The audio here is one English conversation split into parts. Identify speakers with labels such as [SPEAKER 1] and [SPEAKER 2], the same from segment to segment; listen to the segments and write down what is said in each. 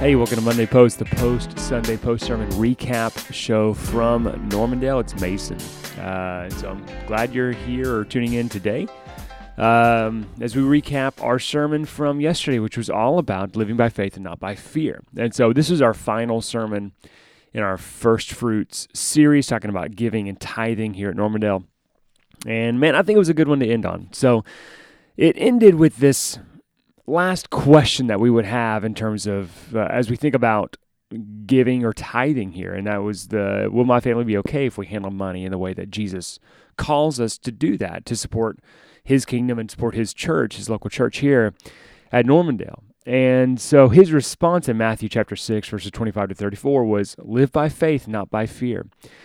[SPEAKER 1] Hey, welcome to Monday Post, the post-Sunday post-sermon recap show from Normandale. It's Mason. So I'm glad you're here or tuning in today as we recap our sermon from yesterday, which was all about living by faith and not by fear. And so this is our final sermon in our First Fruits series, talking about giving and tithing here at Normandale. And man, I think it was a good one to end on. So it ended with this last question that we would have in terms of as we think about giving or tithing here, and that was will my family be okay if we handle money in the way that Jesus calls us to do that, to support his kingdom and support his church, his local church here at Normandale? And so his response in Matthew chapter 6, verses 25 to 34 was, live by faith, not by fear.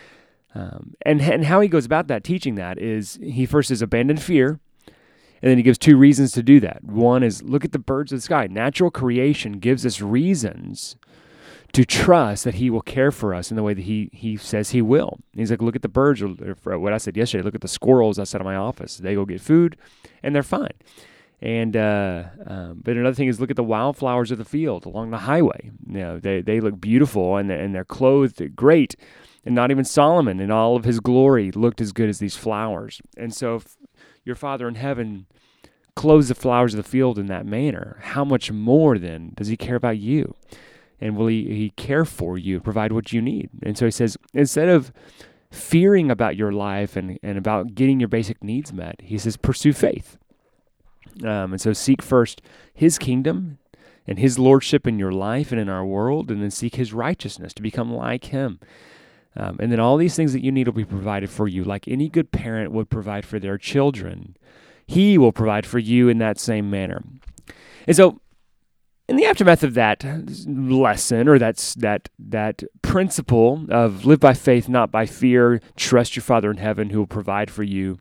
[SPEAKER 1] And how he goes about that, teaching that, is he first is abandon fear, and then he gives two reasons to do that. One is, look at the birds of the sky. Natural creation gives us reasons to trust that he will care for us in the way that he says he will. And he's like, look at the birds, or what I said yesterday, look at the squirrels outside of my office. They go get food, and they're fine. And but another thing is, look at the wildflowers of the field along the highway. You know, they look beautiful, and they're clothed great. And not even Solomon in all of his glory looked as good as these flowers. And so if your Father in heaven clothes the flowers of the field in that manner, how much more then does he care about you? And will he care for you and provide what you need? And so he says, instead of fearing about your life and about getting your basic needs met, he says, pursue faith. And so seek first his kingdom and his lordship in your life and in our world, and then seek his righteousness to become like him. And then all these things that you need will be provided for you, like any good parent would provide for their children. He will provide for you in that same manner. And so, in the aftermath of that lesson, or that principle of live by faith, not by fear, trust your Father in heaven who will provide for you,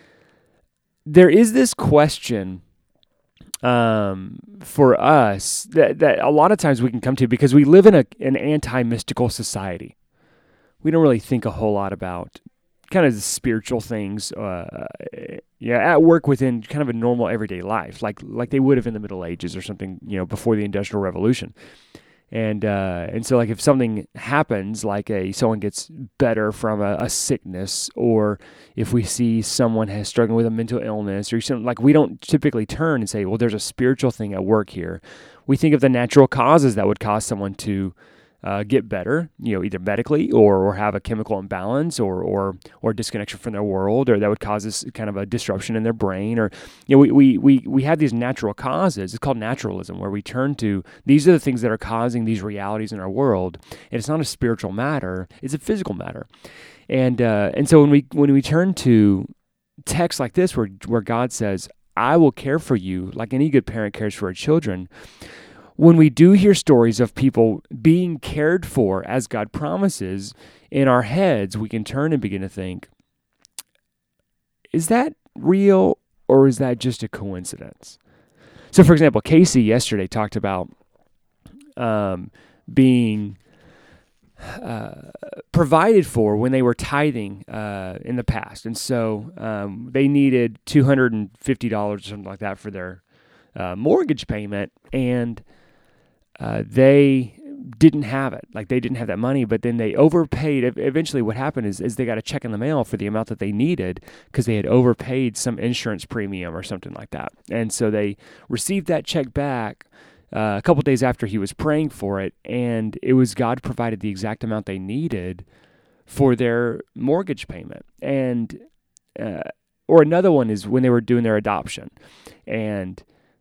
[SPEAKER 1] there is this question for us that a lot of times we can come to, because we live in an anti-mystical society. We don't really think a whole lot about kind of the spiritual things, at work within kind of a normal everyday life, like they would have in the Middle Ages or something, before the Industrial Revolution. And so, like, if something happens, like someone gets better from a sickness, or if we see someone struggling with a mental illness or something, like, we don't typically turn and say, well, there's a spiritual thing at work here. We think of the natural causes that would cause someone to get better, either medically or have a chemical imbalance or disconnection from their world, or that would cause this kind of a disruption in their brain, or we have these natural causes. It's called naturalism, where we turn to these are the things that are causing these realities in our world, and it's not a spiritual matter; it's a physical matter. And so when we turn to texts like this, where God says, "I will care for you," like any good parent cares for her children. When we do hear stories of people being cared for as God promises, in our heads, we can turn and begin to think, is that real, or is that just a coincidence? So, for example, Casey yesterday talked about being provided for when they were tithing in the past. And so they needed $250 or something like that for their mortgage payment, and they didn't have it. Like, they didn't have that money, but then they overpaid. Eventually what happened is they got a check in the mail for the amount that they needed, because they had overpaid some insurance premium or something like that. And so they received that check back a couple days after he was praying for it, and it was God provided the exact amount they needed for their mortgage payment. And or another one is when they were doing their adoption, and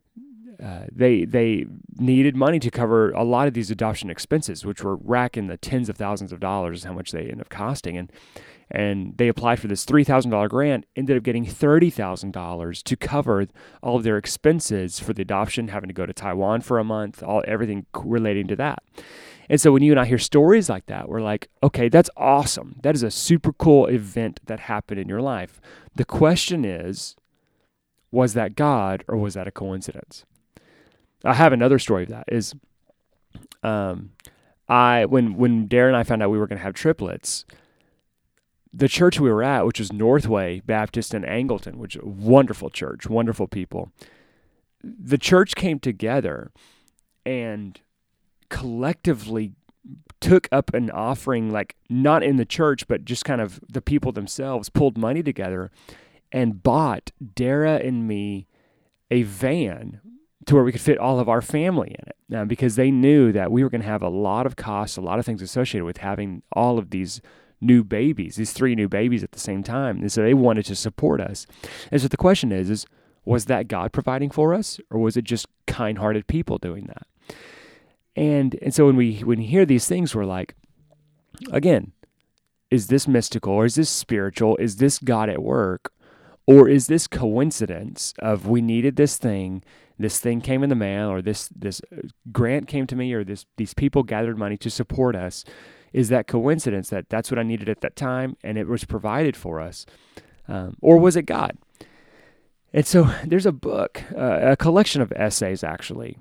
[SPEAKER 1] they needed money to cover a lot of these adoption expenses, which were racking the tens of thousands of dollars, is how much they ended up costing. And they applied for this $3,000 grant, ended up getting $30,000 to cover all of their expenses for the adoption, having to go to Taiwan for a month, everything relating to that. And so when you and I hear stories like that, we're like, okay, that's awesome. That is a super cool event that happened in your life. The question is, was that God, or was that a coincidence? I have another story of that. Is when Darren and I found out we were going to have triplets, the church we were at, which was Northway Baptist in Angleton, which is a wonderful church, wonderful people, the church came together and collectively took up an offering, like not in the church, but just kind of the people themselves pulled money together and bought Dara and me a van to where we could fit all of our family in it, because they knew that we were going to have a lot of costs, a lot of things associated with having all of these new babies, these 3 new babies at the same time. And so they wanted to support us. And so the question is was that God providing for us, or was it just kind-hearted people doing that? And so when we hear these things, we're like, again, is this mystical, or is this spiritual? Is this God at work? Or is this coincidence of we needed this thing came in the mail, or this grant came to me, or these people gathered money to support us? Is that coincidence that that's what I needed at that time and it was provided for us? Or was it God? And so there's a book, a collection of essays actually,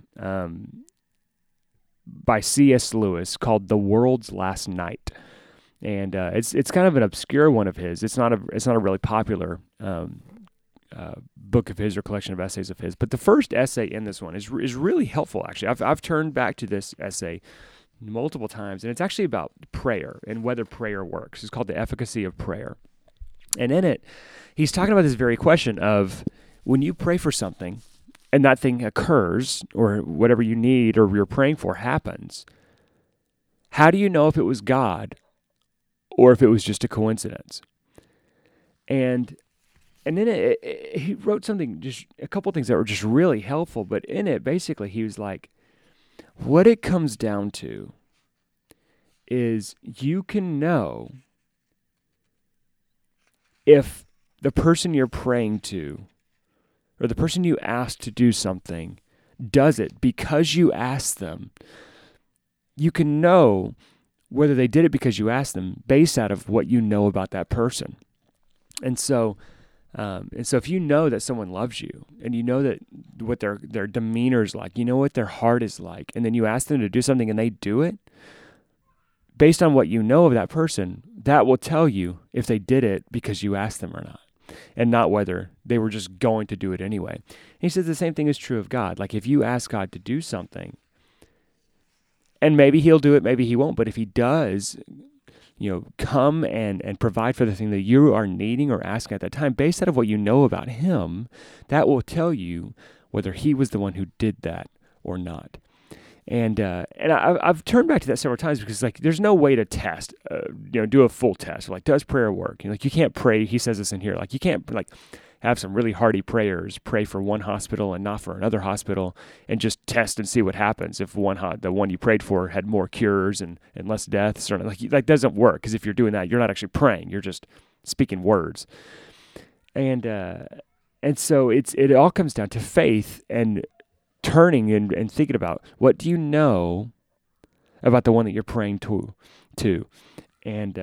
[SPEAKER 1] by C.S. Lewis called The World's Last Night. And it's kind of an obscure one of his. It's not a really popular book of his or collection of essays of his. But the first essay in this one is really helpful. Actually, I've turned back to this essay multiple times, and it's actually about prayer and whether prayer works. It's called The Efficacy of Prayer. And in it, he's talking about this very question of when you pray for something and that thing occurs, or whatever you need or you're praying for happens, how do you know if it was God or if it was just a coincidence? And then he wrote something, just a couple things that were just really helpful, but in it, basically, he was like, what it comes down to is you can know if the person you're praying to, or the person you ask to do something, does it because you asked them. You can know whether they did it because you asked them based out of what you know about that person. And so if you know that someone loves you, and you know that what their demeanor is like, you know what their heart is like, and then you ask them to do something and they do it, based on what you know of that person, that will tell you if they did it because you asked them or not, and not whether they were just going to do it anyway. And he says the same thing is true of God. Like if you ask God to do something, and maybe he'll do it, maybe he won't, but if he does, come and provide for the thing that you are needing or asking at that time, based out of what you know about him, that will tell you whether he was the one who did that or not. And I've turned back to that several times because there's no way to test, do a full test. Like, does prayer work? You can't pray. He says this in here. Like, you can't have some really hearty prayers, pray for one hospital and not for another hospital, and just test and see what happens if the one you prayed for had more cures and less deaths. Or that doesn't work, because if you're doing that, you're not actually praying. You're just speaking words. And so it all comes down to faith and turning and thinking about, what do you know about the one that you're praying to? And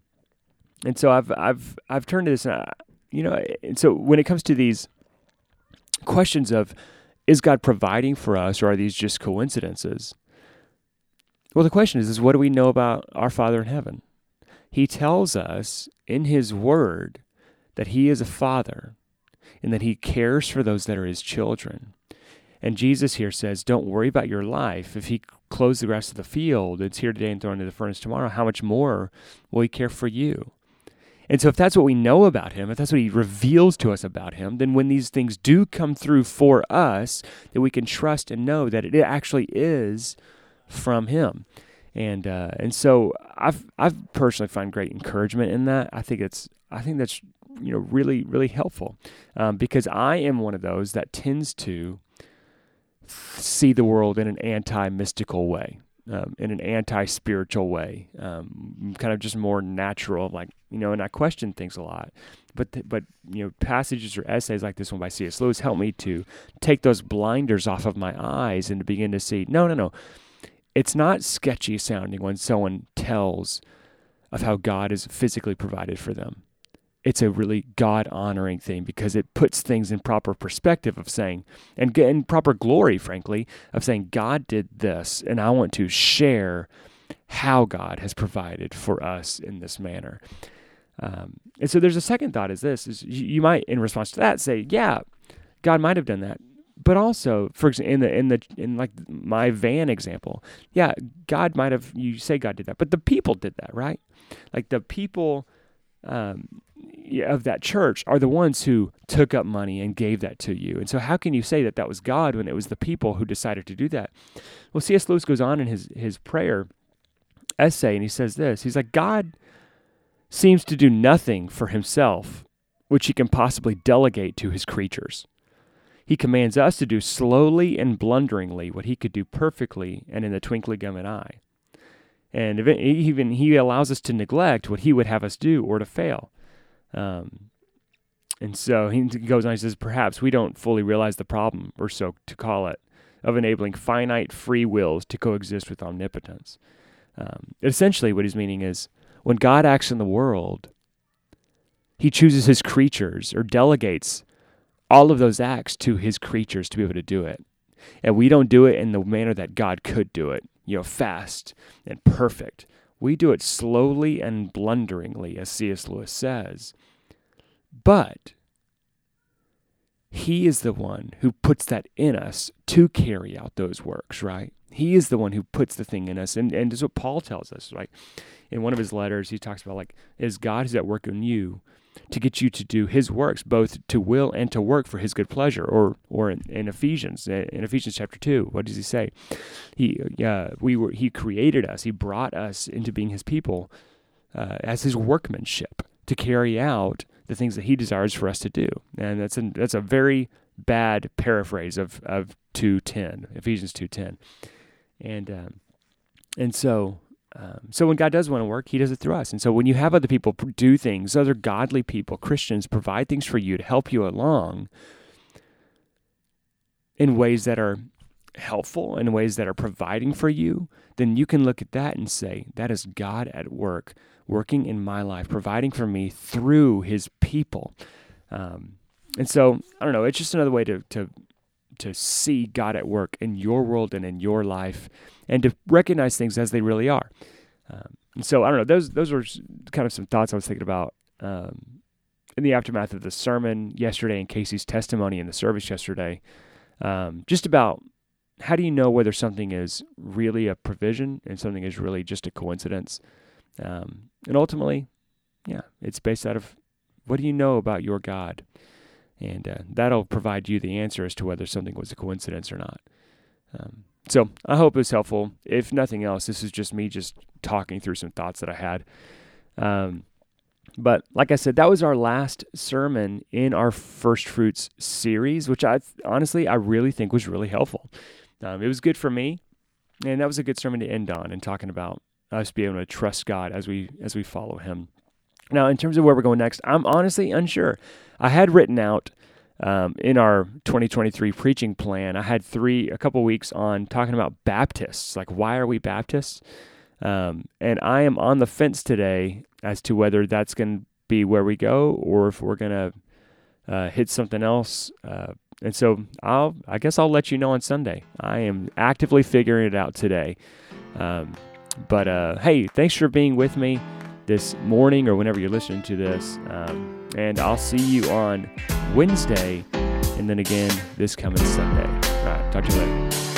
[SPEAKER 1] so I've turned to this. And so when it comes to these questions of, is God providing for us, or are these just coincidences? Well, the question is what do we know about our Father in heaven? He tells us in his word that he is a father and that he cares for those that are his children. And Jesus here says, don't worry about your life. If he clothes the grass of the field, it's here today and thrown into the furnace tomorrow, how much more will he care for you? And so if that's what we know about him, if that's what he reveals to us about him, then when these things do come through for us, that we can trust and know that it actually is from him. And so I've personally find great encouragement in that. I think that's really, really helpful, because I am one of those that tends to see the world in an anti-mystical way, in an anti-spiritual way, kind of just more natural, and I question things a lot. But passages or essays like this one by C.S. Lewis help me to take those blinders off of my eyes and to begin to see, no. It's not sketchy sounding when someone tells of how God has physically provided for them. It's a really God-honoring thing, because it puts things in proper perspective of saying, and in proper glory, frankly, of saying, God did this, and I want to share how God has provided for us in this manner. And so there's a second thought is this, is you might, in response to that, say, yeah, God might have done that But also, for example, in like my van example, yeah, God might have, you say God did that, but the people did that, right? Like the people of that church are the ones who took up money and gave that to you. And so how can you say that that was God when it was the people who decided to do that? Well, C.S. Lewis goes on in his prayer essay, and he says this. He's like, God seems to do nothing for himself which he can possibly delegate to his creatures. He commands us to do slowly and blunderingly what he could do perfectly and in the twinkling of an eye. And even he allows us to neglect what he would have us do or to fail. And so he goes on, he says, perhaps we don't fully realize the problem, or so to call it, of enabling finite free wills to coexist with omnipotence. Essentially what he's meaning is, when God acts in the world, he chooses his creatures or delegates all of those acts to his creatures to be able to do it. And we don't do it in the manner that God could do it, fast and perfect. We do it slowly and blunderingly, as C.S. Lewis says. But he is the one who puts that in us to carry out those works, right? He is the one who puts the thing in us. And this is what Paul tells us, right? In one of his letters, he talks about, like, is God who's at work in you to get you to do his works, both to will and to work for his good pleasure. Or in Ephesians chapter 2, what does he say? He created us. He brought us into being his people as his workmanship to carry out the things that he desires for us to do. And that's a very bad paraphrase of 2:10, Ephesians 2:10. And so when God does want to work, he does it through us. And so when you have other people do things, other godly people, Christians, provide things for you to help you along in ways that are helpful, in ways that are providing for you, then you can look at that and say, that is God at work, working in my life, providing for me through his people. And so, I don't know, it's just another way to see God at work in your world and in your life, and to recognize things as they really are. And so, I don't know, those were kind of some thoughts I was thinking about in the aftermath of the sermon yesterday and Casey's testimony in the service yesterday, just about how do you know whether something is really a provision and something is really just a coincidence? And ultimately, it's based out of what do you know about your God? And that'll provide you the answer as to whether something was a coincidence or not. So I hope it was helpful. If nothing else, this is just me just talking through some thoughts that I had. But like I said, that was our last sermon in our First Fruits series, which I really think was really helpful. It was good for me, and that was a good sermon to end on, and talking about us being able to trust God as we follow him. Now, in terms of where we're going next, I'm honestly unsure. I had written out in our 2023 preaching plan, I had a couple weeks on talking about Baptists, like why are we Baptists? And I am on the fence today as to whether that's going to be where we go, or if we're going to hit something else. And so I guess I'll let you know on Sunday. I am actively figuring it out today. But hey, thanks for being with me this morning or whenever you're listening to this. And I'll see you on Wednesday, and then again this coming Sunday. All right, talk to you later.